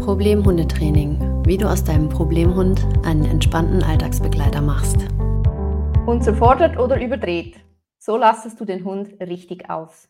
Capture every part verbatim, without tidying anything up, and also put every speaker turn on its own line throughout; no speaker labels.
Problemhundetraining, wie du aus deinem Problemhund einen entspannten Alltagsbegleiter machst.
Unterfordert oder überdreht, so lastest du den Hund richtig aus.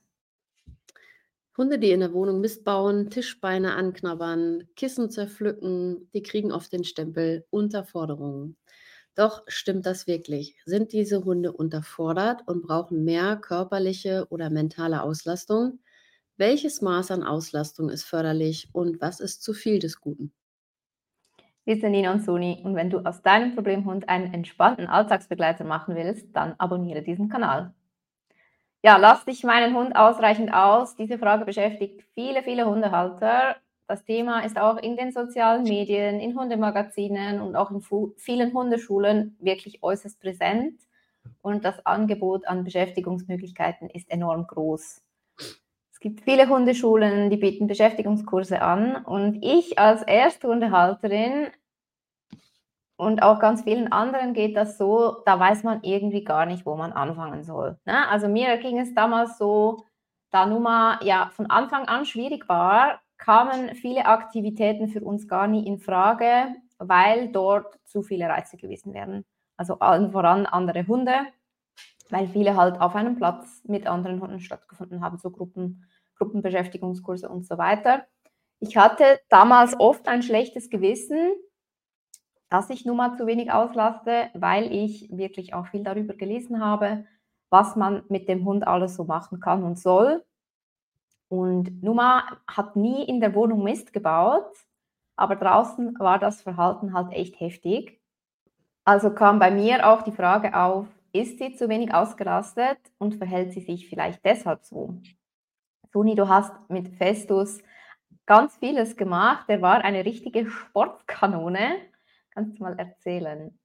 Hunde, die in der Wohnung Mist bauen, Tischbeine anknabbern, Kissen zerpflücken, die kriegen oft den Stempel Unterforderung. Doch stimmt das wirklich? Sind diese Hunde unterfordert und brauchen mehr körperliche oder mentale Auslastung? Welches Maß an Auslastung ist förderlich und was ist zu viel des Guten?
Wir sind Nina und Soni und wenn du aus deinem Problemhund einen entspannten Alltagsbegleiter machen willst, dann abonniere diesen Kanal. Ja, lass dich meinen Hund ausreichend aus? Diese Frage beschäftigt viele, viele Hundehalter. Das Thema ist auch in den sozialen Medien, in Hundemagazinen und auch in fu- vielen Hundeschulen wirklich äußerst präsent. Und das Angebot an Beschäftigungsmöglichkeiten ist enorm groß. Es gibt viele Hundeschulen, die bieten Beschäftigungskurse an. Und ich als Ersthundehalterin und auch ganz vielen anderen geht das so, da weiß man irgendwie gar nicht, wo man anfangen soll. Ne? Also mir ging es damals so, da Nummer ja von Anfang an schwierig war, kamen viele Aktivitäten für uns gar nie in Frage, weil dort zu viele Reize gewesen wären. Also allen voran andere Hunde, weil viele halt auf einem Platz mit anderen Hunden stattgefunden haben, so Gruppen, Gruppenbeschäftigungskurse und so weiter. Ich hatte damals oft ein schlechtes Gewissen, dass ich nun mal zu wenig auslaste, weil ich wirklich auch viel darüber gelesen habe, was man mit dem Hund alles so machen kann und soll. Und Numa hat nie in der Wohnung Mist gebaut, aber draußen war das Verhalten halt echt heftig. Also kam bei mir auch die Frage auf, ist sie zu wenig ausgelastet und verhält sie sich vielleicht deshalb so? Suni, du hast mit Festus ganz vieles gemacht. Der war eine richtige Sportkanone. Kannst du mal erzählen?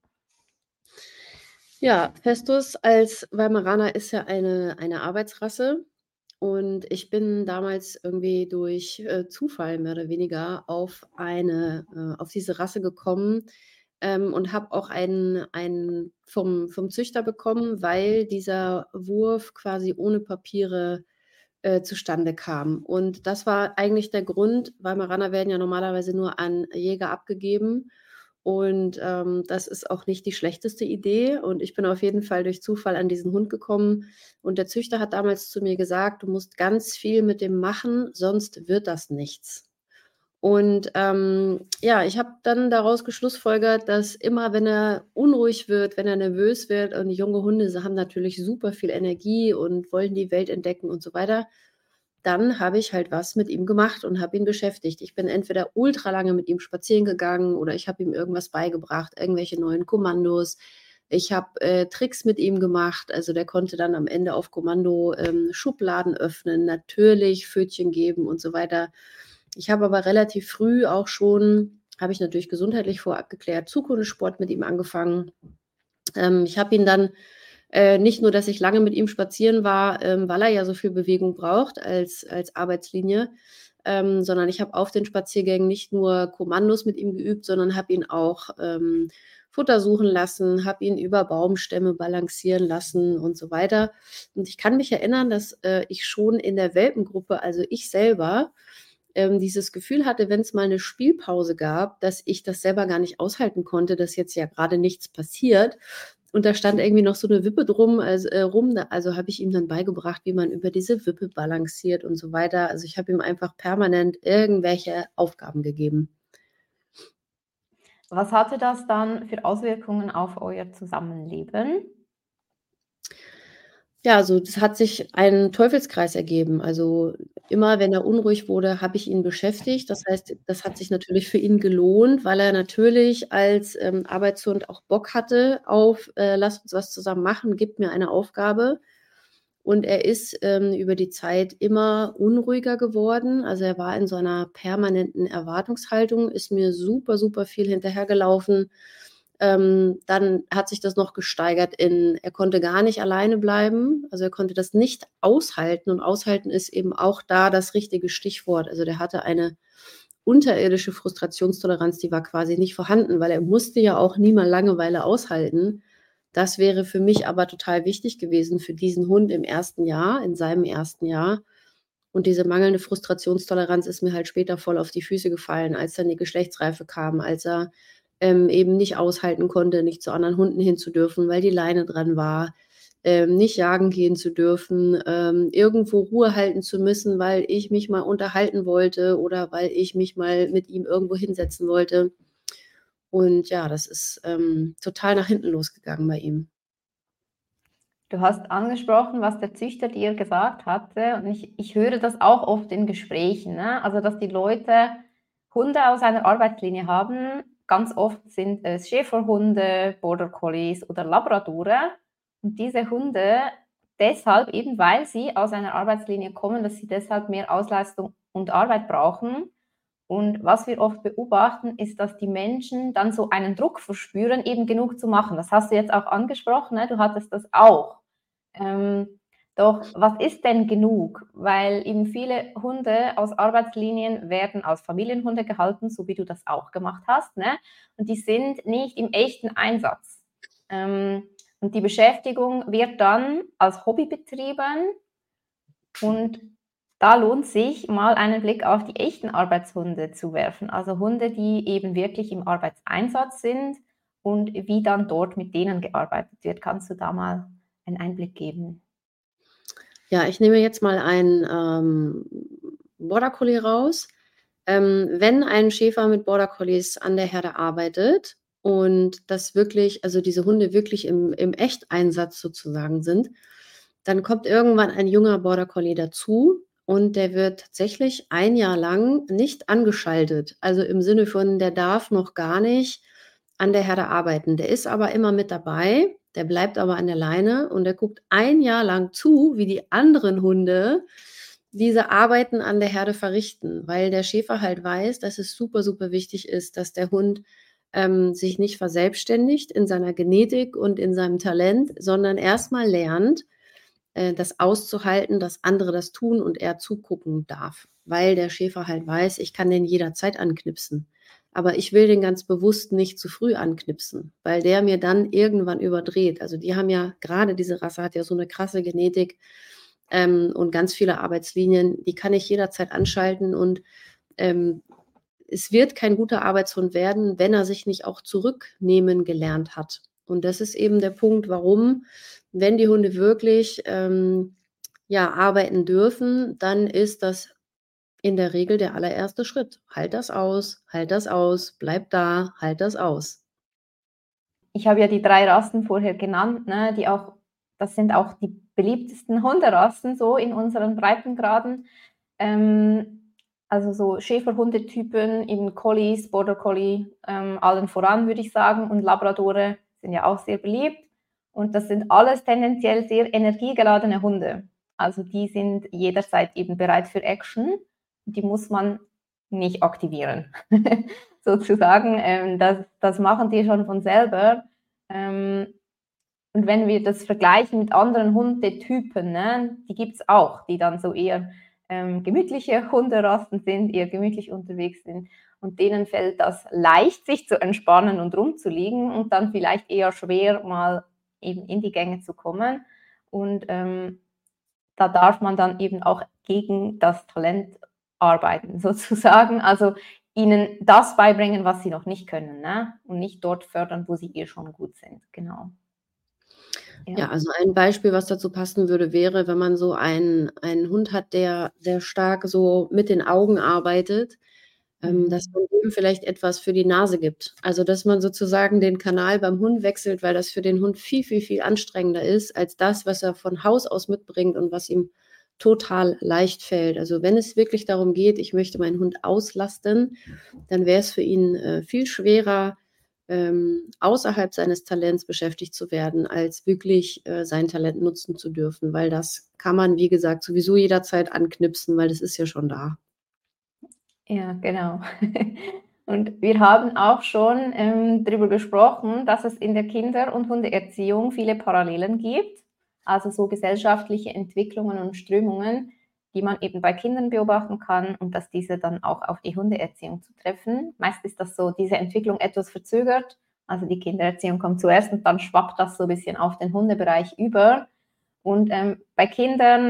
Ja, Festus als Weimaraner ist ja eine, eine Arbeitsrasse. Und ich bin damals irgendwie durch äh, Zufall mehr oder weniger auf eine, äh, auf diese Rasse gekommen ähm, und habe auch einen, einen vom, vom Züchter bekommen, weil dieser Wurf quasi ohne Papiere äh, zustande kam. Und das war eigentlich der Grund. Weimaraner werden ja normalerweise nur an Jäger abgegeben. Und ähm, das ist auch nicht die schlechteste Idee. Und ich bin auf jeden Fall durch Zufall an diesen Hund gekommen. Und der Züchter hat damals zu mir gesagt, du musst ganz viel mit dem machen, sonst wird das nichts. Und ähm, ja, ich habe dann daraus geschlussfolgert, dass immer, wenn er unruhig wird, wenn er nervös wird, und die junge Hunde sie haben natürlich super viel Energie und wollen die Welt entdecken und so weiter, dann habe ich halt was mit ihm gemacht und habe ihn beschäftigt. Ich bin entweder ultra lange mit ihm spazieren gegangen oder ich habe ihm irgendwas beigebracht, irgendwelche neuen Kommandos. Ich habe äh, Tricks mit ihm gemacht. Also der konnte dann am Ende auf Kommando ähm, Schubladen öffnen, natürlich Pfötchen geben und so weiter. Ich habe aber relativ früh auch schon, habe ich natürlich gesundheitlich vorab geklärt, Zukunftssport mit ihm angefangen. Ähm, ich habe ihn dann äh, nicht nur, dass ich lange mit ihm spazieren war, ähm, weil er ja so viel Bewegung braucht als, als Arbeitslinie, ähm, sondern ich habe auf den Spaziergängen nicht nur Kommandos mit ihm geübt, sondern habe ihn auch ähm, Futter suchen lassen, habe ihn über Baumstämme balancieren lassen und so weiter. Und ich kann mich erinnern, dass äh, ich schon in der Welpengruppe, also ich selber, ähm, dieses Gefühl hatte, wenn es mal eine Spielpause gab, dass ich das selber gar nicht aushalten konnte, dass jetzt ja gerade nichts passiert. Und da stand irgendwie noch so eine Wippe drum, also, äh, rum. Da, also habe ich ihm dann beigebracht, wie man über diese Wippe balanciert und so weiter. Also ich habe ihm einfach permanent irgendwelche Aufgaben gegeben.
Was hatte das dann für Auswirkungen auf euer Zusammenleben?
Ja, also das hat sich ein Teufelskreis ergeben. Also immer, wenn er unruhig wurde, habe ich ihn beschäftigt. Das heißt, das hat sich natürlich für ihn gelohnt, weil er natürlich als ähm, Arbeitshund auch Bock hatte auf, äh, lass uns was zusammen machen, gib mir eine Aufgabe. Und er ist ähm, über die Zeit immer unruhiger geworden. Also er war in so einer permanenten Erwartungshaltung, ist mir super, super viel hinterhergelaufen. Ähm, dann hat sich das noch gesteigert in, er konnte gar nicht alleine bleiben. Also er konnte das nicht aushalten. Und aushalten ist eben auch da das richtige Stichwort. Also der hatte eine unterirdische Frustrationstoleranz, die war quasi nicht vorhanden, weil er musste ja auch nie mal Langeweile aushalten. Das wäre für mich aber total wichtig gewesen für diesen Hund im ersten Jahr, in seinem ersten Jahr. Und diese mangelnde Frustrationstoleranz ist mir halt später voll auf die Füße gefallen, als dann die Geschlechtsreife kam, als er, ähm, eben nicht aushalten konnte, nicht zu anderen Hunden hin zu dürfen, weil die Leine dran war, ähm, nicht jagen gehen zu dürfen, ähm, irgendwo Ruhe halten zu müssen, weil ich mich mal unterhalten wollte oder weil ich mich mal mit ihm irgendwo hinsetzen wollte. Und ja, das ist, ähm, total nach hinten losgegangen bei ihm.
Du hast angesprochen, was der Züchter dir gesagt hatte, und ich ich höre das auch oft in Gesprächen, ne? Also, dass die Leute Hunde aus einer Arbeitslinie haben. Ganz oft sind es Schäferhunde, Border Collies oder Labradore. Und diese Hunde deshalb, eben weil sie aus einer Arbeitslinie kommen, dass sie deshalb mehr Ausleistung und Arbeit brauchen. Und was wir oft beobachten, ist, dass die Menschen dann so einen Druck verspüren, eben genug zu machen. Das hast du jetzt auch angesprochen, ne? Du hattest das auch. Ähm, doch was ist denn genug? Weil eben viele Hunde aus Arbeitslinien werden als Familienhunde gehalten, so wie du das auch gemacht hast, ne? Und die sind nicht im echten Einsatz. Ähm, und die Beschäftigung wird dann als Hobby betrieben, und da lohnt sich mal einen Blick auf die echten Arbeitshunde zu werfen. Also Hunde, die eben wirklich im Arbeitseinsatz sind und wie dann dort mit denen gearbeitet wird. Kannst du da mal einen Einblick geben?
Ja, ich nehme jetzt mal einen, ähm, Border Collie raus. Ähm, wenn ein Schäfer mit Border Collies an der Herde arbeitet und das wirklich also diese Hunde wirklich im im Echteinsatz sozusagen sind, dann kommt irgendwann ein junger Border Collie dazu und der wird tatsächlich ein Jahr lang nicht angeschaltet. Also im Sinne von, der darf noch gar nicht an der Herde arbeiten. Der ist aber immer mit dabei, der bleibt aber an der Leine und der guckt ein Jahr lang zu, wie die anderen Hunde diese Arbeiten an der Herde verrichten, weil der Schäfer halt weiß, dass es super, super wichtig ist, dass der Hund, ähm, sich nicht verselbstständigt in seiner Genetik und in seinem Talent, sondern erst mal lernt, äh, das auszuhalten, dass andere das tun und er zugucken darf, weil der Schäfer halt weiß, ich kann den jederzeit anknipsen. Aber ich will den ganz bewusst nicht zu früh anknipsen, weil der mir dann irgendwann überdreht. Also, die haben ja grade diese Rasse hat ja so 'ne krasse Genetik, ähm, und ganz viele Arbeitslinien, die kann ich jederzeit anschalten und, ähm, es wird kein guter Arbeitshund werden, wenn er sich nicht auch zurücknehmen gelernt hat. Und das ist eben der Punkt, warum, wenn die Hunde wirklich, ähm, ja, arbeiten dürfen, dann ist das in der Regel der allererste Schritt. Halt das aus, halt das aus, bleib da, halt das aus.
Ich habe ja die drei Rassen vorher genannt, ne, die auch das sind auch die beliebtesten Hunderassen so in unseren Breitengraden. Ähm, also so Schäferhundetypen, eben Collies, Border Collie, ähm, allen voran, würde ich sagen, und Labradore sind ja auch sehr beliebt. Und das sind alles tendenziell sehr energiegeladene Hunde. Also die sind jederzeit eben bereit für Action. Die muss man nicht aktivieren, sozusagen. Ähm, das, das machen die schon von selber. Ähm, und wenn wir das vergleichen mit anderen Hundetypen, ne, die gibt es auch, die dann so eher ähm, gemütliche Hunderassen sind, eher gemütlich unterwegs sind. Und denen fällt das leicht, sich zu entspannen und rumzuliegen und dann vielleicht eher schwer, mal eben in die Gänge zu kommen. Und ähm, da darf man dann eben auch gegen das Talent arbeiten, sozusagen. Also ihnen das beibringen, was sie noch nicht können, ne? Und nicht dort fördern, wo sie eh schon gut sind. Genau.
Ja,
Ja.
also ein Beispiel, was dazu passen würde, wäre, wenn man so einen einen Hund hat, der sehr stark so mit den Augen arbeitet, ähm, dass
Mhm.
man dem vielleicht etwas für die Nase gibt. Also, dass man sozusagen den Kanal beim Hund wechselt, weil das für den Hund viel, viel, viel anstrengender ist als das, was er von Haus aus mitbringt und was ihm total leicht fällt. Also, wenn es wirklich darum geht, ich möchte meinen Hund auslasten, dann wäre es für ihn, äh, viel schwerer, ähm, außerhalb seines Talents beschäftigt zu werden, als wirklich, äh, sein Talent nutzen zu dürfen, weil das kann man, wie gesagt, sowieso jederzeit anknipsen, weil das ist ja schon da.
Ja, genau. Und wir haben auch schon, ähm, darüber gesprochen, dass es in der Kinder- und Hundeerziehung viele Parallelen gibt, also so gesellschaftliche Entwicklungen und Strömungen, die man eben bei Kindern beobachten kann und dass diese dann auch auf die Hundeerziehung zutreffen. Meist ist das so diese Entwicklung etwas verzögert, also die Kindererziehung kommt zuerst und dann schwappt das so ein bisschen auf den Hundebereich über. Und ähm, bei Kindern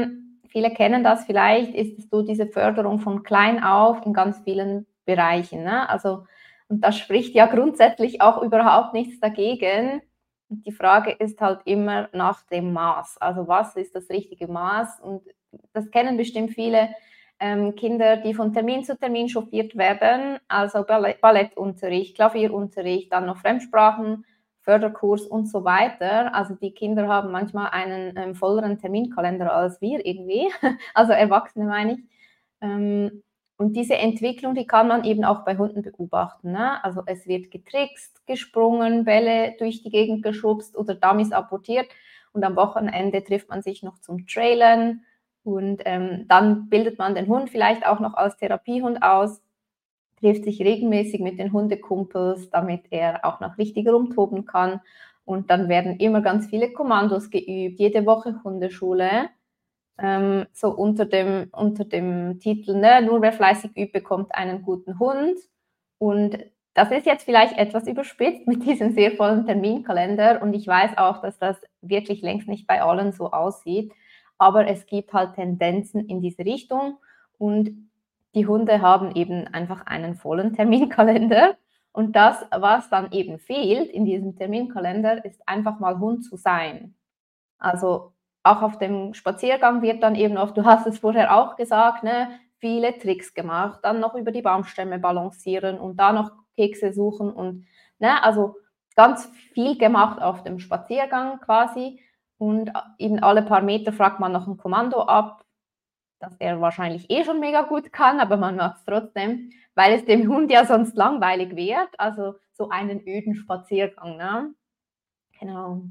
viele kennen das vielleicht, ist es so diese Förderung von klein auf in ganz vielen Bereichen, ne? Also, und da spricht ja grundsätzlich auch überhaupt nichts dagegen. Und die Frage ist halt immer nach dem Maß. Also, was ist das richtige Maß? Und das kennen bestimmt viele, ähm, Kinder, die von Termin zu Termin chauffiert werden, also Ballett Ballettunterricht, Klavierunterricht, dann noch Fremdsprachen, Förderkurs und so weiter. Also die Kinder haben manchmal einen ähm, volleren Terminkalender als wir irgendwie, also Erwachsene meine ich. Ähm, und diese Entwicklung, die kann man eben auch bei Hunden beobachten. Ne? Also es wird getrickst, gesprungen, Bälle durch die Gegend geschubst oder Dummies apportiert und am Wochenende trifft man sich noch zum Trailen und ähm, dann bildet man den Hund vielleicht auch noch als Therapiehund aus, trifft sich regelmäßig mit den Hundekumpels, damit er auch noch richtig rumtoben kann. Und dann werden immer ganz viele Kommandos geübt, jede Woche Hundeschule, ähm, so unter dem, unter dem Titel, ne, nur wer fleißig übt, bekommt einen guten Hund. Und das ist jetzt vielleicht etwas überspitzt mit diesem sehr vollen Terminkalender und ich weiß auch, dass das wirklich längst nicht bei allen so aussieht, aber es gibt halt Tendenzen in diese Richtung und die Hunde haben eben einfach einen vollen Terminkalender und das, was dann eben fehlt in diesem Terminkalender, ist einfach mal Hund zu sein. Also auch auf dem Spaziergang wird dann eben oft, du hast es vorher auch gesagt, ne, viele Tricks gemacht, dann noch über die Baumstämme balancieren und da noch Kekse suchen und ne, also ganz viel gemacht auf dem Spaziergang quasi und eben alle paar Meter fragt man noch ein Kommando ab, das er wahrscheinlich eh schon mega gut kann, aber man macht es trotzdem, weil es dem Hund ja sonst langweilig wird, also so einen öden Spaziergang, ne? Genau.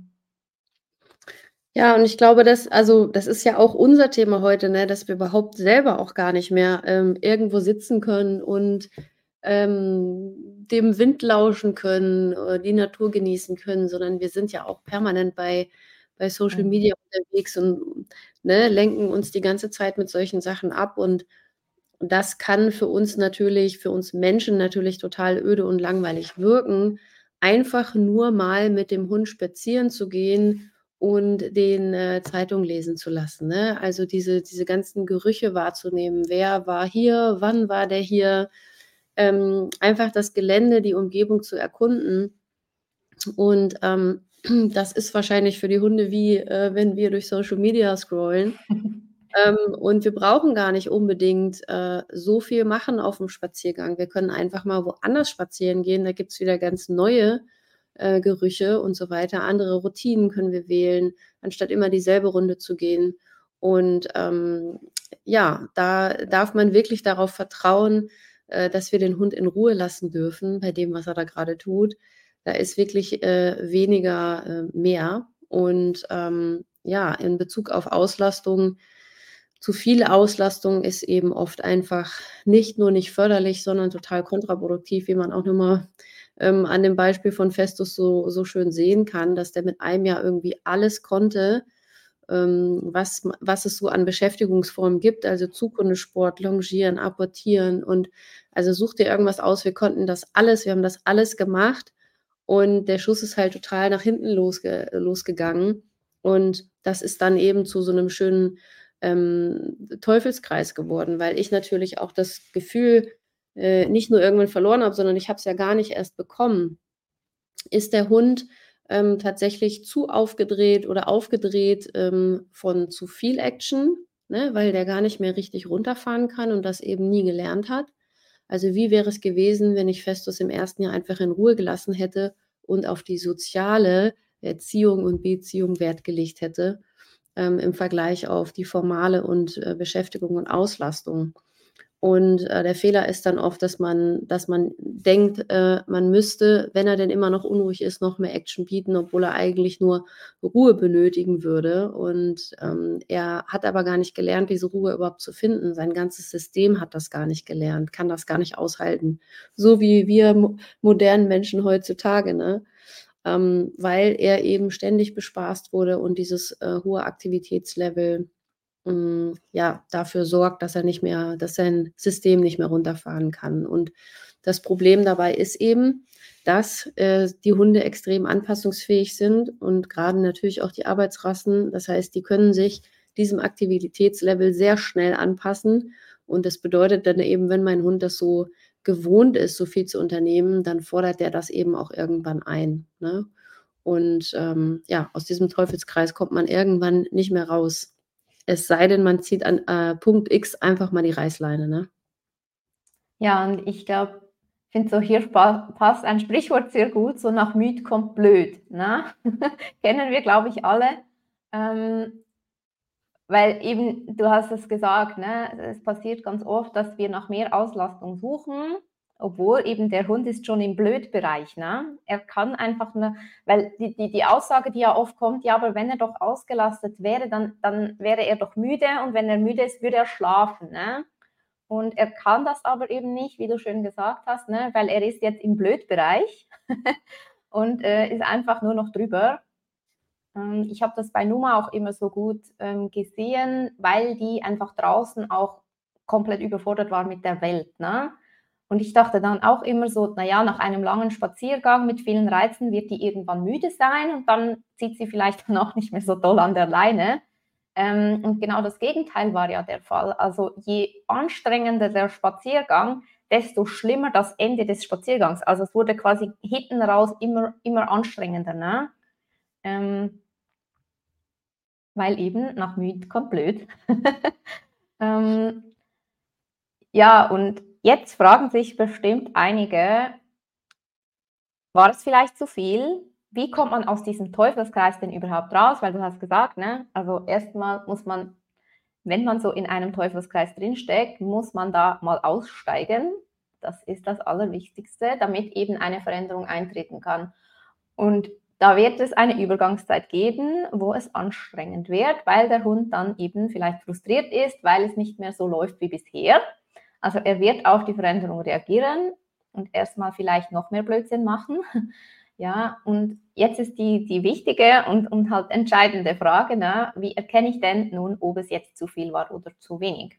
Ja, und ich glaube, das also, das ist ja auch unser Thema heute, ne, dass wir überhaupt selber auch gar nicht mehr, ähm, irgendwo sitzen können und, ähm, dem Wind lauschen können oder die Natur genießen können, sondern wir sind ja auch permanent bei bei Social
Mhm.
Media unterwegs und, ne, lenken uns die ganze Zeit mit solchen Sachen ab und und das kann für uns natürlich für uns Menschen natürlich total öde und langweilig wirken, einfach nur mal mit dem Hund spazieren zu gehen und den, äh, Zeitung lesen zu lassen, ne? Also, diese diese ganzen Gerüche wahrzunehmen. Wer war hier? Wann war der hier? Ähm, einfach das Gelände, die Umgebung zu erkunden. Und, ähm, das ist wahrscheinlich für die Hunde wie, äh, wenn wir durch Social Media scrollen. Ähm, und wir brauchen gar nicht unbedingt, äh, so viel machen auf'm Spaziergang. Wir können einfach mal woanders spazieren gehen. Da gibt's wieder ganz neue, äh, Gerüche und so weiter. Andere Routinen können wir wählen, anstatt immer dieselbe Runde zu gehen. Und, ähm, ja, da darf man wirklich darauf vertrauen, äh, dass wir den Hund in Ruhe lassen dürfen bei dem, was er da grade tut. Da ist wirklich, äh, weniger, äh, mehr. Und, ähm, ja, in Bezug auf Auslastung zu viel Auslastung ist eben oft einfach nicht nur nicht förderlich, sondern total kontraproduktiv, wie man auch noch mal, ähm, an dem Beispiel von Festus so so schön sehen kann, dass der mit einem Jahr irgendwie alles konnte, ähm, was ma was es so an Beschäftigungsformen gibt, also Zughundesport, Longieren, Apportieren und also such dir irgendwas aus. Wir konnten das alles wir haben das alles gemacht und der Schuss ist halt total nach hinten losge losgegangen. Und das ist dann eben zu so 'nem schönen, ähm, Teufelskreis geworden, weil ich natürlich auch das Gefühl, äh, nicht nur irgendwann verloren habe, sondern ich habe es ja gar nicht erst bekommen. Ist der Hund, ähm, tatsächlich zu aufgedreht oder aufgedreht, ähm, von zu viel Action, ne, weil der gar nicht mehr richtig runterfahren kann und das eben nie gelernt hat? Also, wie wäre es gewesen, wenn ich Festus im ersten Jahr einfach in Ruhe gelassen hätte und auf die soziale Erziehung und Beziehung Wert gelegt hätte, ähm, im Vergleich auf die formale und, äh, Beschäftigung und Auslastung? Und, äh, der Fehler ist dann oft, dass man dass man denkt, äh, man müsste, wenn er denn immer noch unruhig ist, noch mehr Action bieten, obwohl er eigentlich nur Ruhe benötigen würde. Und, ähm, er hat aber gar nicht gelernt, diese Ruhe überhaupt zu finden. Sein ganzes System hat das gar nicht gelernt, kann das gar nicht aushalten, so wie wir mo modernen Menschen heutzutage, ne? Ähm, weil er eben ständig bespaßt wurde und dieses, äh, hohe Aktivitätslevel, hm, ja, dafür sorgt, dass er nicht mehr dass sein System nicht mehr runterfahren kann. Und das Problem dabei ist eben, dass, äh, die Hunde extrem anpassungsfähig sind und grade natürlich auch die Arbeitsrassen. Das heißt, die können sich diesem Aktivitätslevel sehr schnell anpassen. Und das bedeutet dann eben, wenn mein Hund das so gewohnt ist, so viel zu unternehmen, dann fordert der das eben auch irgendwann ein, ne? Und, ähm, ja, aus diesem Teufelskreis kommt man irgendwann nicht mehr raus. Es sei denn, man zieht an, äh, Punkt X einfach mal die Reißleine, ne?
Ja, und ich glaube, ich finde so, hier spa passt ein Sprichwort sehr gut, so nach müd kommt blöd, ne? Kennen wir, glaube ich, alle. Ähm, weil eben, du hast es gesagt, ne, es passiert ganz oft, dass wir nach mehr Auslastung suchen, obwohl eben der Hund ist schon im Blödbereich, ne? Er kann einfach, ne, weil die, die, die Aussage, die ja oft kommt, ja, aber wenn er doch ausgelastet wäre, dann, dann wäre er doch müde und wenn er müde ist, würde er schlafen, ne? Und er kann das aber eben nicht, wie du schön gesagt hast, ne, weil er ist jetzt im Blödbereich und äh, ist einfach nur noch drüber. Ähm, ich habe das bei Numa auch immer so gut ähm, gesehen, weil die einfach draußen auch komplett überfordert war mit der Welt. Ne? Und ich dachte dann auch immer so, naja, nach einem langen Spaziergang mit vielen Reizen wird die irgendwann müde sein und dann zieht sie vielleicht dann auch nicht mehr so doll an der Leine. Ähm, und genau das Gegenteil war ja der Fall. Also je anstrengender der Spaziergang, desto schlimmer das Ende des Spaziergangs. Also es wurde quasi hinten raus immer, immer anstrengender. Ne? Ähm, weil eben nach müd kommt blöd. ähm, ja, und jetzt fragen sich bestimmt einige, war es vielleicht zu viel? Wie kommt man aus diesem Teufelskreis denn überhaupt raus? Weil du hast gesagt, ne, also erstmal muss man, wenn man so in einem Teufelskreis drinsteckt, muss man da mal aussteigen. Das ist das Allerwichtigste, damit eben eine Veränderung eintreten kann. Und da wird es eine Übergangszeit geben, wo es anstrengend wird, weil der Hund dann eben vielleicht frustriert ist, weil es nicht mehr so läuft wie bisher. Also er wird auf die Veränderung reagieren und erstmal vielleicht noch mehr Blödsinn machen. Ja, und jetzt ist die, die wichtige und, und halt entscheidende Frage, ne? Wie erkenne ich denn nun, ob es jetzt zu viel war oder zu wenig?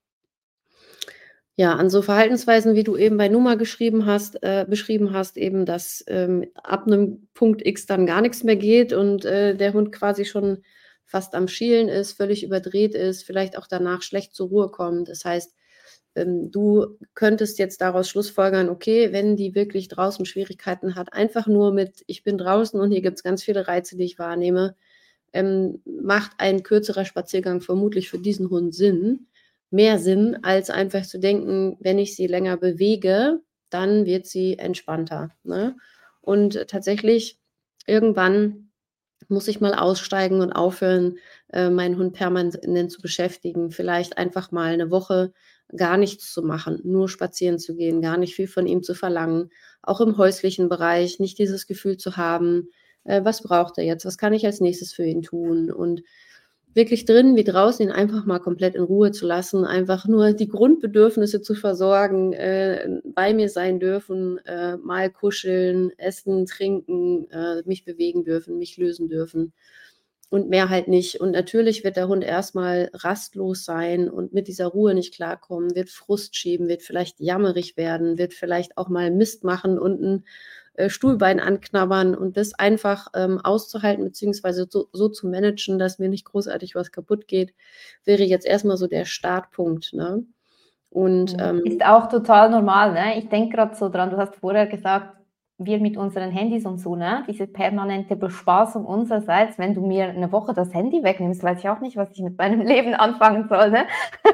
Ja, an so Verhaltensweisen, wie du eben bei Numa geschrieben hast äh, beschrieben hast, eben, dass, ähm, ab 'nem Punkt X dann gar nix mehr geht und, äh, der Hund quasi schon fast am Schielen ist, völlig überdreht ist, vielleicht auch danach schlecht zur Ruhe kommt. Das heißt, ähm, du könntest jetzt daraus schlussfolgern, okay, wenn die wirklich draußen Schwierigkeiten hat, einfach nur mit: „Ich bin draußen und hier gibt's ganz viele Reize, die ich wahrnehme“, ähm, macht ein kürzerer Spaziergang vermutlich für diesen Hund Sinn mehr Sinn, als einfach zu denken: „Wenn ich sie länger bewege, dann wird sie entspannter“, ne? Und tatsächlich, irgendwann muss ich mal aussteigen und aufhören, äh, meinen Hund permanent zu beschäftigen. Vielleicht einfach mal 'ne Woche gar nichts zu machen, nur spazieren zu gehen, gar nicht viel von ihm zu verlangen. Auch im häuslichen Bereich nicht dieses Gefühl zu haben: „Äh, was braucht er jetzt? Was kann ich als Nächstes für ihn tun?“ Und wirklich drinnen wie draußen ihn einfach mal komplett in Ruhe zu lassen, einfach nur die Grundbedürfnisse zu versorgen, äh, bei mir sein dürfen, äh, mal kuscheln, essen, trinken, äh, mich bewegen dürfen, mich lösen dürfen und mehr halt nicht. Und natürlich wird der Hund erst mal rastlos sein und mit dieser Ruhe nicht klarkommen, wird Frust schieben, wird vielleicht jammerig werden, wird vielleicht auch mal Mist machen und 'n, äh, Stuhlbein anknabbern und das einfach, ähm, auszuhalten beziehungsweise so so zu managen, dass mir nicht großartig was kaputtgeht, wäre jetzt erst mal so der Startpunkt, ne? Und,
Mhm.
ähm
Ist auch total normal, ne? Ich denke grad so dran, du hast vorher gesagt, wir mit unseren Handys und so, ne? Diese permanente Bespaßung unsererseits. Wenn du mir 'ne Woche das Handy wegnimmst, weiß ich auch nicht, was ich mit meinem Leben anfangen soll, ne?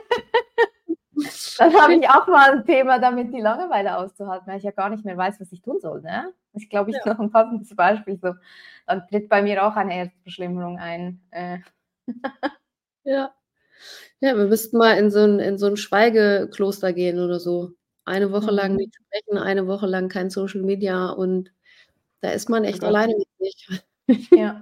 Dann habe ich auch mal 'n Thema damit, die Langeweile auszuhalten, weil ich ja gar nicht mehr weiß, was ich tun soll, ne? Ist, glaube ich,
Ja.
noch 'n passendes Beispiel so. Dann tritt bei mir auch eine Herzverschlimmerung ein, äh.
Ja. Ja, wir müssten mal in so 'n in so 'n Schweigekloster gehen oder so. Eine Woche lang
Mhm.
nicht sprechen, eine Woche lang kein Social Media und da ist man
Oh
echt
Gott.
alleine mit sich.
Ja.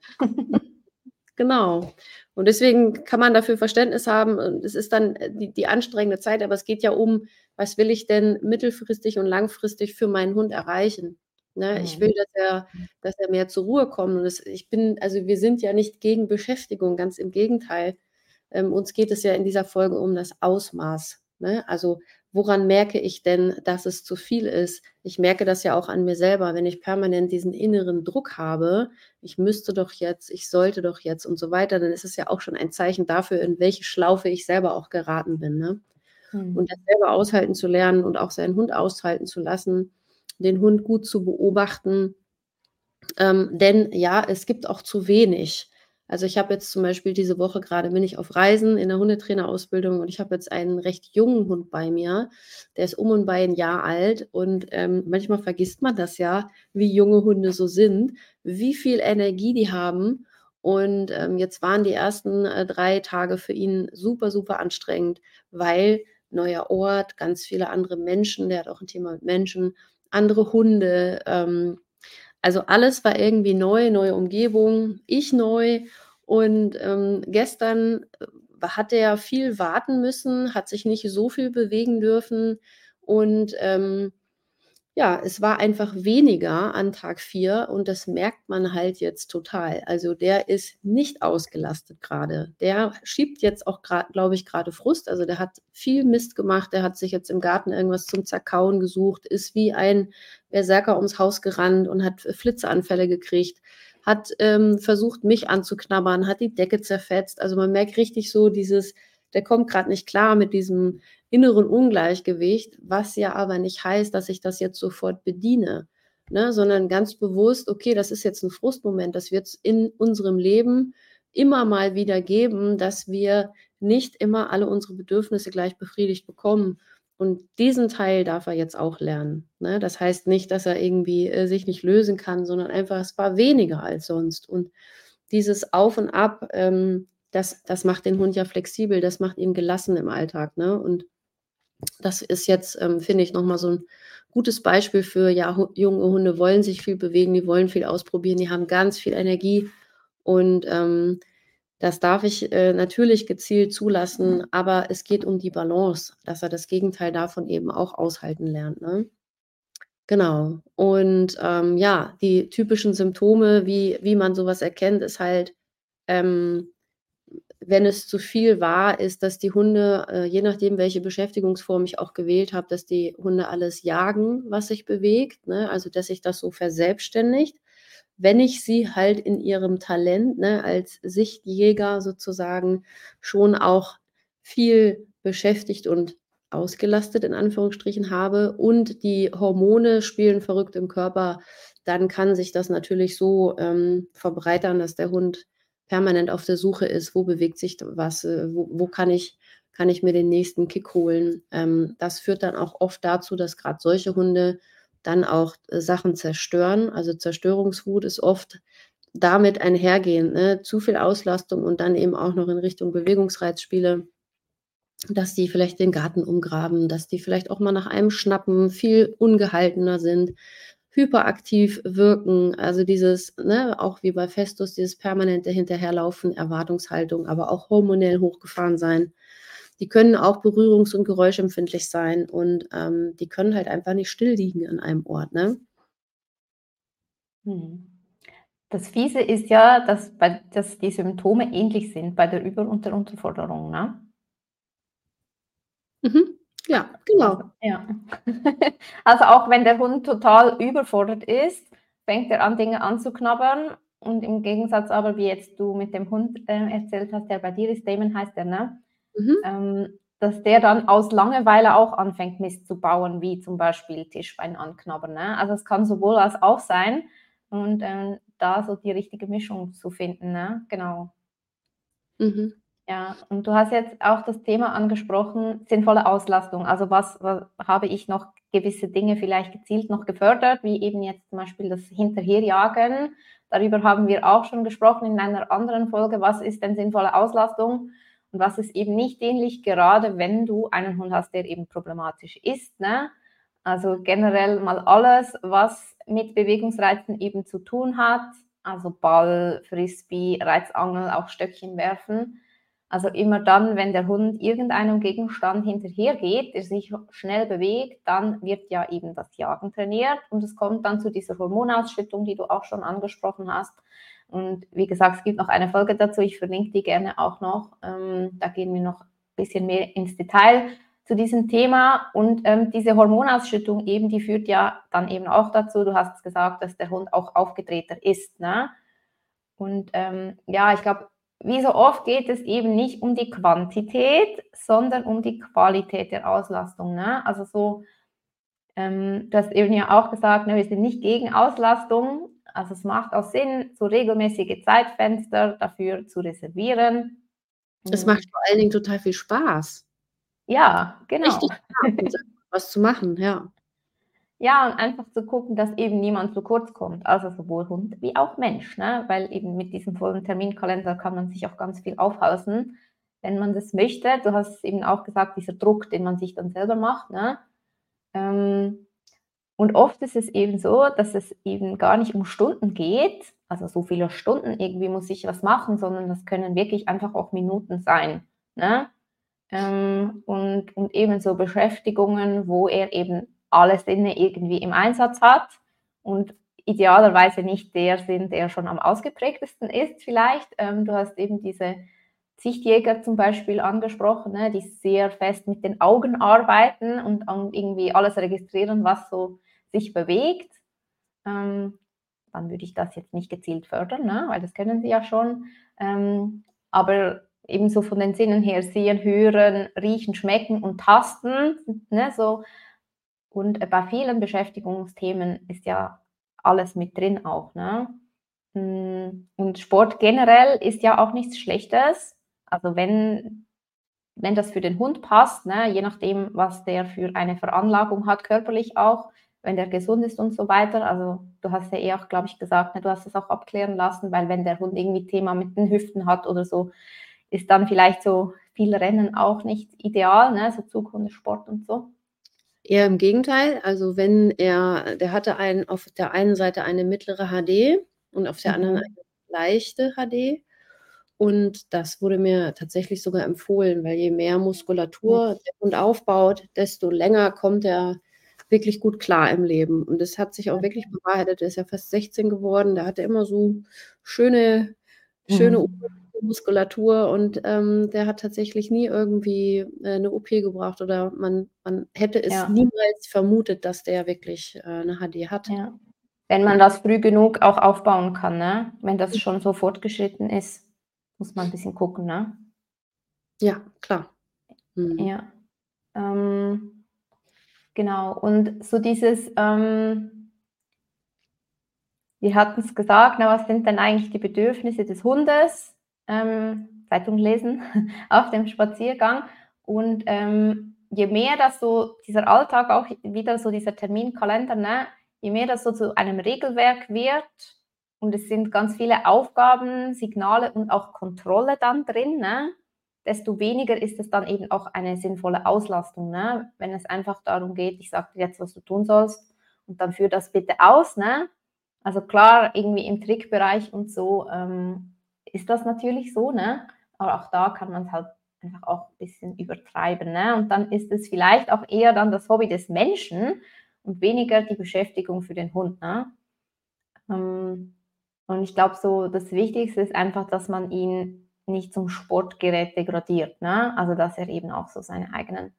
Genau. Und deswegen kann man dafür Verständnis haben und es ist dann, äh, die die anstrengende Zeit, aber es geht ja um: Was will ich denn mittelfristig und langfristig für meinen Hund erreichen, ne? Ich
Mhm.
will, dass er dass er mehr zur Ruhe kommt und das ich bin also, wir sind ja nicht gegen Beschäftigung, ganz im Gegenteil. Ähm, uns geht es ja in dieser Folge um das Ausmaß, ne? Also, woran merke ich denn, dass es zu viel ist? Ich merke das ja auch an mir selber, wenn ich permanent diesen inneren Druck habe, ich müsste doch jetzt, ich sollte doch jetzt und so weiter, dann ist es ja auch schon ein Zeichen dafür, in welche Schlaufe ich selber auch geraten bin, ne? Und das
Mhm.
selber aushalten zu lernen und auch seinen Hund aushalten zu lassen, den Hund gut zu beobachten. Ähm, denn ja, es gibt auch zu wenig. Also, ich habe jetzt zum Beispiel diese Woche gerade bin ich auf Reisen in der Hundetrainerausbildung und ich habe jetzt einen recht jungen Hund bei mir. Der ist um und bei 'n Jahr alt und, ähm, manchmal vergisst man das ja, wie junge Hunde so sind, wie viel Energie die haben. Und, ähm, jetzt waren die ersten, äh, drei Tage für ihn super, super anstrengend, weil neuer Ort, ganz viele andere Menschen, der hat auch 'n Thema mit Menschen, andere Hunde, ähm, also alles war irgendwie neu, neue Umgebung, ich neu und, ähm, gestern, äh, hat er viel warten müssen, hat sich nicht so viel bewegen dürfen und, ähm, ja, es war einfach weniger an Tag vier und das merkt man halt jetzt total. Also, der ist nicht ausgelastet grade. Der schiebt jetzt auch grad glaube ich, grade Frust. Also, der hat viel Mist gemacht. Der hat sich jetzt im Garten irgendwas zum Zerkauen gesucht, ist wie ein Berserker ums Haus gerannt und hat F Flitzanfälle gekriegt, hat, ähm, versucht, mich anzuknabbern, hat die Decke zerfetzt. Also, man merkt richtig so dieses der kommt grad nicht klar mit diesem inneren Ungleichgewicht, was ja aber nicht heißt, dass ich das jetzt sofort bediene, ne, sondern ganz bewusst: „Okay, das ist jetzt 'n Frustmoment. Das wird's in unserem Leben immer mal wieder geben, dass wir nicht immer alle unsere Bedürfnisse gleich befriedigt bekommen.“ Und diesen Teil darf er jetzt auch lernen, ne? Das heißt nicht, dass er irgendwie, äh, sich nicht lösen kann, sondern einfach, es war weniger als sonst. Und dieses Auf und Ab, ähm, das das macht den Hund ja flexibel, das macht ihn gelassen im Alltag, ne? Und das ist jetzt, ähm, finde ich, noch mal so 'n gutes Beispiel für, ja, Hu junge Hunde wollen sich viel bewegen, die wollen viel ausprobieren, die haben ganz viel Energie und, ähm, das darf ich, äh, natürlich gezielt zulassen, aber es geht um die Balance, dass er das Gegenteil davon eben auch aushalten lernt, ne? Genau. Und, ähm, ja, die typischen Symptome, wie wie man so was erkennt, ist halt, ähm, wenn es zu viel war, ist, dass die Hunde, äh, je nachdem, welche Beschäftigungsform ich auch gewählt habe, dass die Hunde alles jagen, was sich bewegt, ne? Also, dass sich das so verselbstständigt. Wenn ich sie halt in ihrem Talent, ne, als Sichtjäger sozusagen schon auch viel beschäftigt und ausgelastet in Anführungsstrichen habe und die Hormone spielen verrückt im Körper, dann kann sich das natürlich so, ähm, verbreitern, dass der Hund permanent auf der Suche ist: „Wo bewegt sich d was? Äh, wo wo kann ich kann ich mir den nächsten Kick holen?“ Ähm, das führt dann auch oft dazu, dass grad solche Hunde dann auch, äh, Sachen zerstören. Also, Zerstörungswut ist oft damit einhergehend, ne? Zu viel Auslastung und dann eben auch noch in Richtung Bewegungsreizspiele, dass die vielleicht den Garten umgraben, dass die vielleicht auch mal nach einem schnappen, viel ungehaltener sind, hyperaktiv wirken. Also, dieses, ne, auch wie bei Festus, dieses permanente Hinterherlaufen, Erwartungshaltung, aber auch hormonell hochgefahren sein. Die können auch berührungs und geräuschempfindlich sein und, ähm, die können halt einfach nicht still liegen an einem Ort, ne?
Mhm. Das Fiese ist ja, dass bei dass die Symptome ähnlich sind bei der Über und der Unterforderung, ne?
Mhm. Ja,
Also,
genau.
ja. Also, auch wenn der Hund total überfordert ist, fängt er an, Dinge anzuknabbern und im Gegensatz aber, wie jetzt du mit dem Hund, äh, erzählt hast, der bei dir ist, Damon heißt der, ne?
Mhm.
Ähm, dass der dann aus Langeweile auch anfängt, Mist zu bauen, wie zum Beispiel Tischbein anknabbern, ne? Also, es kann sowohl als auch sein und, ähm, da so die richtige Mischung zu finden, ne? Genau.
Mhm.
Ja, und du hast jetzt auch das Thema angesprochen, sinnvolle Auslastung. Also, was wa habe ich noch gewisse Dinge vielleicht gezielt noch gefördert, wie eben jetzt zum Beispiel das Hinterherjagen. Darüber haben wir auch schon gesprochen in einer anderen Folge. Was ist denn sinnvolle Auslastung und was ist eben nicht dienlich, gerade wenn du einen Hund hast, der eben problematisch ist, ne? Also, generell mal alles, was mit Bewegungsreizen eben zu tun hat, also Ball, Frisbee, Reizangel, auch Stöckchen werfen. Also, immer dann, wenn der Hund irgendeinem Gegenstand hinterhergeht, der sich schnell bewegt, dann wird ja eben das Jagen trainiert und es kommt dann zu dieser Hormonausschüttung, die du auch schon angesprochen hast. Und wie gesagt, es gibt noch eine Folge dazu, ich verlinke die gerne auch noch. Ähm, da gehen wir noch ein bisschen mehr ins Detail. zu diesem Thema und ähm, diese Hormonausschüttung eben, die führt ja dann eben auch dazu, du hast gesagt, dass der Hund auch aufgedrehter ist, ne? Und ähm, ja, ich glaube, wie so oft geht es eben nicht um die Quantität, sondern um die Qualität der Auslastung, ne? Also so, ähm, du hast eben ja auch gesagt, ne, wir sind nicht gegen Auslastung. Also es macht auch Sinn, so regelmäßige Zeitfenster dafür zu reservieren.
Es macht
Hm,
vor allen Dingen total viel Spaß.
ja, genau.
Richtig Spaß, mit seinem Hund was zu machen, ja.
Ja, und einfach zu gucken, dass eben niemand zu kurz kommt, also sowohl Hund wie auch Mensch, ne? Weil eben mit diesem vollen Terminkalender kann man sich auch ganz viel aufhalsen, wenn man das möchte. Du hast es eben auch gesagt, dieser Druck, den man sich dann selber macht, ne? Ähm, und oft ist es eben so, dass es eben gar nicht um Stunden geht, also so viele Stunden irgendwie muss ich was machen, sondern das können wirklich einfach auch Minuten sein, ne? Ähm, und, und eben so Beschäftigungen, wo er eben alle Sinne irgendwie im Einsatz hat und idealerweise nicht der Sinn, der schon am ausgeprägtesten ist vielleicht. Ähm, du hast eben diese Sichtjäger zum Beispiel angesprochen, ne, die sehr fest mit den Augen arbeiten und irgendwie alles registrieren, was so sich bewegt. Ähm, dann würde ich das jetzt nicht gezielt fördern, ne, weil das können sie ja schon. Ähm, aber ebenso von den Sinnen her sehen, hören, riechen, schmecken und tasten, ne, so. Und bei vielen Beschäftigungsthemen ist ja alles mit drin auch, ne? Hm, und Sport generell ist ja auch nichts Schlechtes. Also wenn wenn das für den Hund passt, ne, je nachdem, was der für eine Veranlagung hat, körperlich auch, wenn der gesund ist und so weiter. Also du hast ja eh auch, glaube ich, gesagt, ne, du hast es auch abklären lassen, weil wenn der Hund irgendwie Thema mit den Hüften hat oder so, ist dann vielleicht so viel Rennen auch nicht ideal, ne, so Zughundesport und so.
Eher im Gegenteil, also wenn er der hatte einen auf der einen Seite eine mittlere H D und auf der anderen
Mhm.
eine leichte H D. Und das wurde mir tatsächlich sogar empfohlen, weil je mehr
Ja,
Muskulatur der Hund aufbaut, desto länger kommt er wirklich gut klar im Leben. Und das hat sich auch wirklich bewahrheitet. Der ist ja fast sechzehn geworden. Der hatte immer so schöne schöne
mhm.
Muskulatur und, ähm, der hat tatsächlich nie irgendwie, äh, 'ne O P gebraucht oder man man hätte es
Ja,
niemals vermutet, dass der wirklich, äh, 'ne H D hat.
ja. Wenn man
Ja.
das früh genug auch aufbauen kann, ne? Wenn das schon so fortgeschritten ist, muss man 'n bisschen gucken, ne?
Ja, klar. Mhm.
Ja, ähm, genau. Und so dieses, ähm wir hatten's gesagt, ne, was sind denn eigentlich die Bedürfnisse des Hundes? Ähm, Zeitung lesen auf dem Spaziergang. Und, ähm, je mehr das so dieser Alltag auch wieder so dieser Terminkalender, ne, je mehr das so zu einem Regelwerk wird und es sind ganz viele Aufgaben, Signale und auch Kontrolle dann drin, ne, desto weniger ist es dann eben auch eine sinnvolle Auslastung, ne? Wenn es einfach darum geht: „Ich sage dir jetzt, was du tun sollst und dann führ das bitte aus“, ne? Also klar, irgendwie im Trickbereich und so, ähm, ist das natürlich so, ne? Aber auch da kann man's halt einfach auch 'n bisschen übertreiben, ne? Und dann ist es vielleicht auch eher dann das Hobby des Menschen und weniger die Beschäftigung für den Hund, ne? Ähm, und ich glaube so, das Wichtigste ist einfach, dass man ihn nicht zum Sportgerät degradiert, ne? Also, dass er eben auch so seine eigenen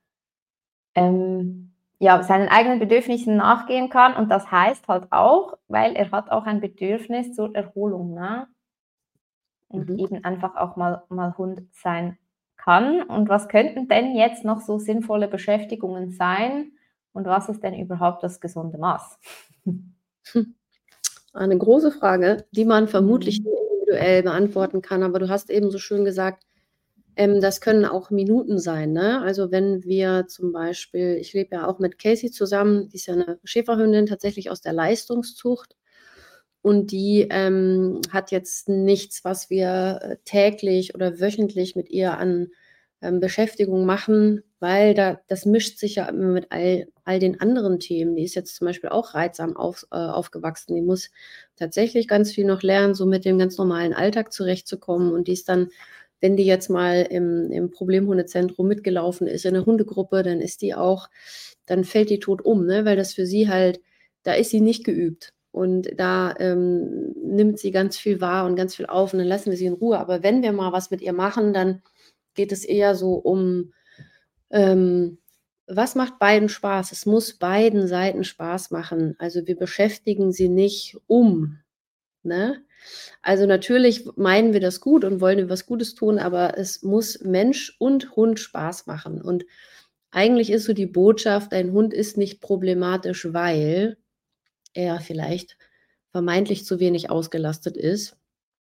ähm, ja, seinen eigenen Bedürfnissen nachgehen kann und das heißt halt auch, weil er hat auch ein Bedürfnis zur Erholung, ne? Und
Mhm.
eben einfach auch mal mal Hund sein kann. Und was könnten denn jetzt noch so sinnvolle Beschäftigungen sein und was ist denn überhaupt das gesunde Maß?
Hm. Eine große Frage, die man vermutlich
Mhm.
nur individuell beantworten kann, aber du hast eben so schön gesagt, ähm, das können auch Minuten sein, ne? Also, wenn wir zum Beispiel ich lebe ja auch mit Casey zusammen, die ist ja 'ne Schäferhündin tatsächlich aus der Leistungszucht und die, ähm, hat jetzt nichts, was wir, äh, täglich oder wöchentlich mit ihr an, ähm, Beschäftigung machen, weil da das mischt sich ja immer mit all all den anderen Themen. Die ist jetzt zum Beispiel auch reitsam auf äh, aufgewachsen. Die muss tatsächlich ganz viel noch lernen, so mit dem ganz normalen Alltag zurechtzukommen und die ist dann wenn die jetzt mal im im Problemhundezentrum mitgelaufen ist in 'ner Hundegruppe, dann ist die auch dann fällt die tot um, ne, weil das für sie halt da ist sie nicht geübt. Und da, ähm, nimmt sie ganz viel wahr und ganz viel auf und dann lassen wir sie in Ruhe. Aber wenn wir mal was mit ihr machen, dann geht es eher so um, ähm was macht beiden Spaß? Es muss beiden Seiten Spaß machen. Also, wir beschäftigen sie nicht um, ne? Also, natürlich meinen wir das gut und wollen ihm was Gutes tun, aber es muss Mensch und Hund Spaß machen. Und eigentlich ist so die Botschaft, dein Hund ist nicht problematisch, weil er vielleicht vermeintlich zu wenig ausgelastet ist.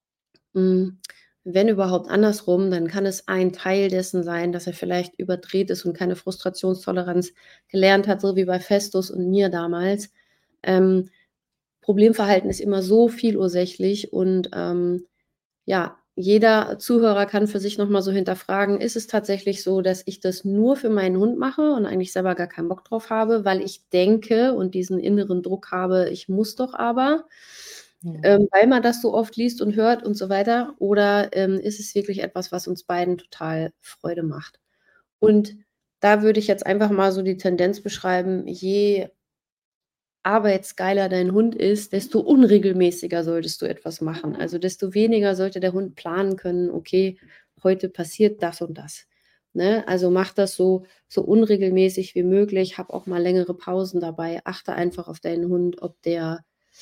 Hm, wenn überhaupt andersrum, dann kann es ein Teil dessen sein, dass er vielleicht überdreht ist und keine Frustrationstoleranz gelernt hat, so wie bei Festus und mir damals. Ähm, Problemverhalten ist immer so vielursächlich und, ähm, ja, jeder Zuhörer kann für sich noch mal so hinterfragen: „Ist es tatsächlich so, dass ich das nur für meinen Hund mache und eigentlich selber gar keinen Bock drauf habe, weil ich denke und diesen inneren Druck habe, ich muss doch aber,
Ja.
ähm, weil man das so oft liest und hört und so weiter? Oder, ähm, ist es wirklich etwas, was uns beiden total Freude macht?“ Und da würde ich jetzt einfach mal so die Tendenz beschreiben, je arbeitsgeiler dein Hund ist, desto unregelmäßiger solltest du etwas machen. Also, desto weniger sollte der Hund planen können: „Okay, heute passiert das und das“, ne? Also, mach das so so unregelmäßig wie möglich, hab auch mal längere Pausen dabei. Achte einfach auf deinen Hund, ob der,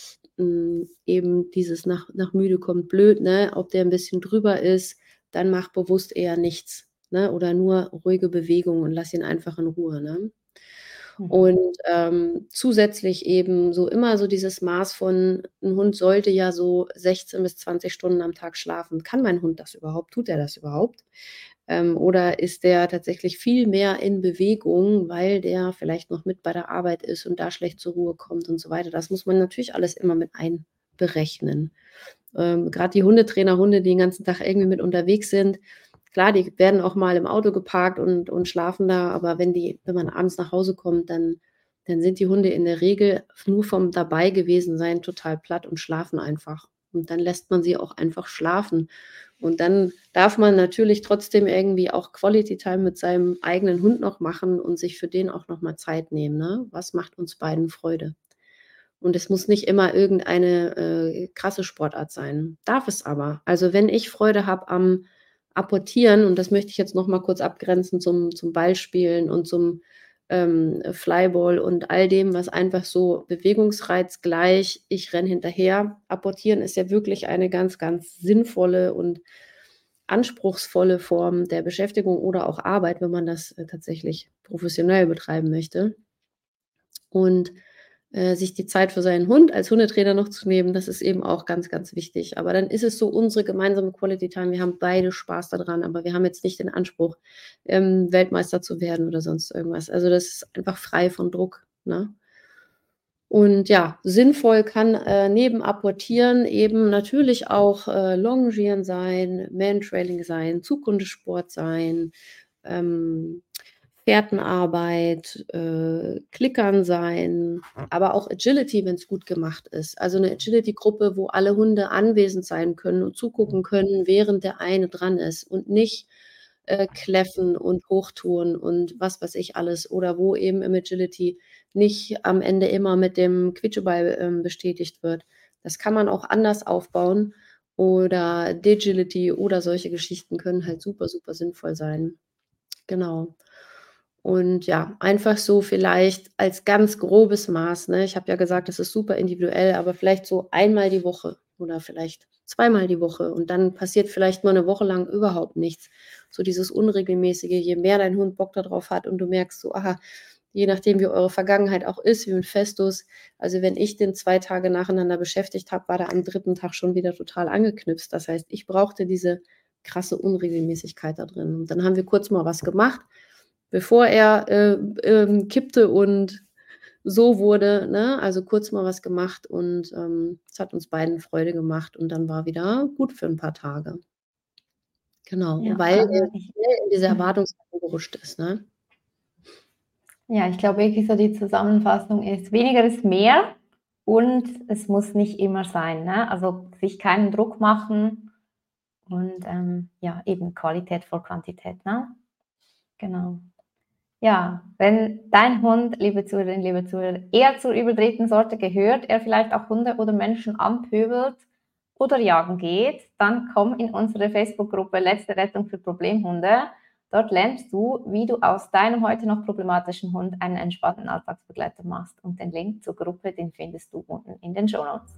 hm, eben dieses nach nach müde kommt blöd, ne, ob der 'n bisschen drüber ist, dann mach bewusst eher nichts, ne, oder nur ruhige Bewegungen und lass ihn einfach in Ruhe, ne?
Mhm.
Und, ähm, zusätzlich eben so immer so dieses Maß von 'n Hund sollte ja so sechzehn bis zwanzig Stunden am Tag schlafen. Kann mein Hund das überhaupt? Tut er das überhaupt? Ähm, oder ist der tatsächlich viel mehr in Bewegung, weil der vielleicht noch mit bei der Arbeit ist und da schlecht zur Ruhe kommt und so weiter? Das muss man natürlich alles immer mit einberechnen. Ähm, grad die Hundetrainer Hunde, die 'n ganzen Tag irgendwie mit unterwegs sind, klar, die werden auch mal im Auto geparkt und und schlafen da, aber wenn die wenn man abends nach Hause kommt, dann dann sind die Hunde in der Regel nur vom Dabei-Gewesen-Sein total platt und schlafen einfach. Und dann lässt man sie auch einfach schlafen. Und dann darf man natürlich trotzdem irgendwie auch Quality Time mit seinem eigenen Hund noch machen und sich für den auch noch mal Zeit nehmen, ne? Was macht uns beiden Freude? Und es muss nicht immer irgendeine, äh, krasse Sportart sein, darf es aber. Also, wenn ich Freude habe am Apportieren, und das möchte ich jetzt noch mal kurz abgrenzen zum zum Ballspielen und zum, ähm, Flyball und all dem, was einfach so Bewegungsreiz gleich, ich renne hinterher. Apportieren ist ja wirklich eine ganz, ganz sinnvolle und anspruchsvolle Form der Beschäftigung oder auch Arbeit, wenn man das, äh, tatsächlich professionell betreiben möchte. Und, äh, sich die Zeit für seinen Hund als Hundetrainer noch zu nehmen, das ist eben auch ganz, ganz wichtig. Aber dann ist es so unsere gemeinsame Quality Time. Wir haben beide Spaß da dran, aber wir haben jetzt nicht den Anspruch, ähm, Weltmeister zu werden oder sonst irgendwas. Also, das ist einfach frei von Druck, ne? Und ja, sinnvoll kann, äh, neben Apportieren eben natürlich auch, äh, Longieren sein, Mantrailing sein, Zughundesport sein, ähm, Fährtenarbeit, äh, Klickern sein, aber auch Agility, wenn's gut gemacht ist. Also, 'ne Agility-Gruppe, wo alle Hunde anwesend sein können und zugucken können, während der eine dran ist und nicht, äh, kläffen und hochtouren und was weiß ich alles. Oder wo eben im Agility nicht am Ende immer mit dem Quietscheball, ähm, bestätigt wird. Das kann man auch anders aufbauen oder Dagility oder solche Geschichten können halt super, super sinnvoll sein. Genau. Und ja, einfach so vielleicht als ganz grobes Maß, ne? Ich habe ja gesagt, das ist super individuell, aber vielleicht so einmal die Woche oder vielleicht zweimal die Woche und dann passiert vielleicht mal 'ne Woche lang überhaupt nichts. So dieses Unregelmäßige, je mehr dein Hund Bock da drauf hat und du merkst so, aha, je nachdem, wie eure Vergangenheit auch ist, wie mit Festus, also, wenn ich den zwei Tage nacheinander beschäftigt habe, war der am dritten Tag schon wieder total angeknipst. Das heißt, ich brauchte diese krasse Unregelmäßigkeit da drin. Und dann haben wir kurz mal was gemacht, bevor er, äh, ähm, kippte und so wurde, ne? Also, kurz mal was gemacht und, ähm, es hat uns beiden Freude gemacht und dann war wieder gut für 'n paar Tage. Genau,
Ja,
weil
also
er
ich
schnell in diese
mhm.
Erwartungshaltung gerutscht ist, ne?
Ja, ich glaube wirklich so die Zusammenfassung ist: Weniger ist mehr und es muss nicht immer sein, ne? Also, sich keinen Druck machen und, ähm, ja, eben Qualität vor Quantität, ne? Genau. Ja, wenn dein Hund, liebe Zuhörerinnen, liebe Zuhörer, eher zur überdrehten Sorte gehört, er vielleicht auch Hunde oder Menschen anpöbelt oder jagen geht, dann komm in unsere Facebook-Gruppe „Letzte Rettung für Problemhunde“. Dort lernst du, wie du aus deinem heute noch problematischen Hund einen entspannten Alltagsbegleiter machst. Und den Link zur Gruppe, den findest du unten in den Shownotes.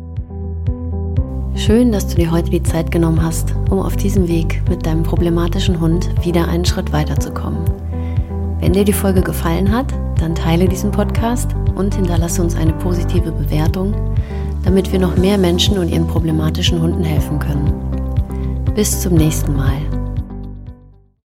Schön, dass du dir heute die Zeit genommen hast, um auf diesem Weg mit deinem problematischen Hund wieder einen Schritt weiterzukommen. Wenn dir die Folge gefallen hat, dann teile diesen Podcast und hinterlasse uns eine positive Bewertung, damit wir noch mehr Menschen und ihren problematischen Hunden helfen können. Bis zum nächsten Mal.